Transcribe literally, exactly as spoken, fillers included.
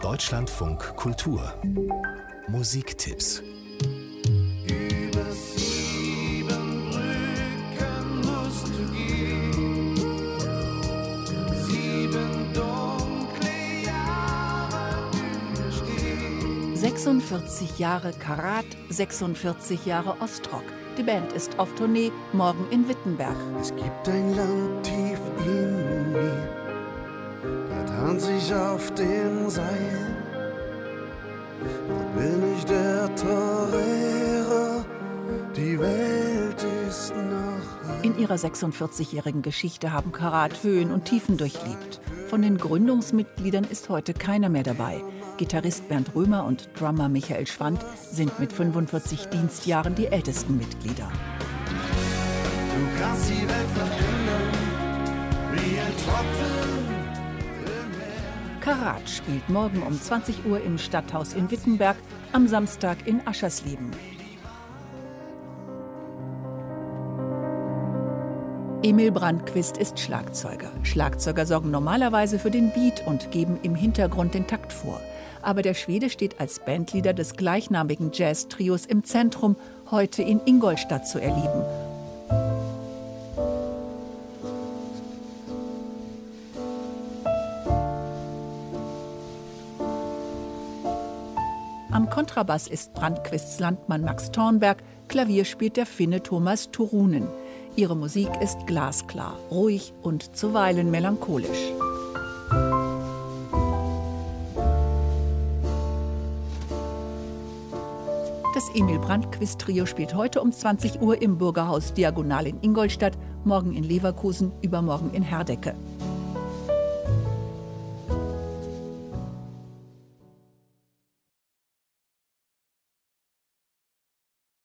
Deutschlandfunk Kultur Musiktipps. Über sieben Brücken musst du gehen, sieben dunkle Jahre überstehen. sechsundvierzig Jahre Karat, sechsundvierzig Jahre Ostrock. Die Band ist auf Tournee, morgen in Wittenberg. Es gibt ein Land tief in mir, da tanze ich auf dem Seil. Dort bin ich der Torero, die Welt ist noch heil. In ihrer sechsundvierzigjährigen Geschichte haben Karat Höhen und Tiefen durchlebt. Von den Gründungsmitgliedern ist heute keiner mehr dabei. Gitarrist Bernd Römer und Drummer Michael Schwand sind mit fünfundvierzig Dienstjahren die ältesten Mitglieder. Du kannst die Welt verändern, wie ein Tropfen. Karat spielt morgen um zwanzig Uhr im Stadthaus in Wittenberg, am Samstag in Aschersleben. Emil Brandquist ist Schlagzeuger. Schlagzeuger sorgen normalerweise für den Beat und geben im Hintergrund den Takt vor. Aber der Schwede steht als Bandleader des gleichnamigen Jazz-Trios im Zentrum, heute in Ingolstadt zu erleben. Am Kontrabass ist Brandquists Landmann Max Thornberg, Klavier spielt der Finne Thomas Turunen. Ihre Musik ist glasklar, ruhig und zuweilen melancholisch. Das Emil Brandquist Trio spielt heute um zwanzig Uhr im Bürgerhaus Diagonal in Ingolstadt, morgen in Leverkusen, übermorgen in Herdecke.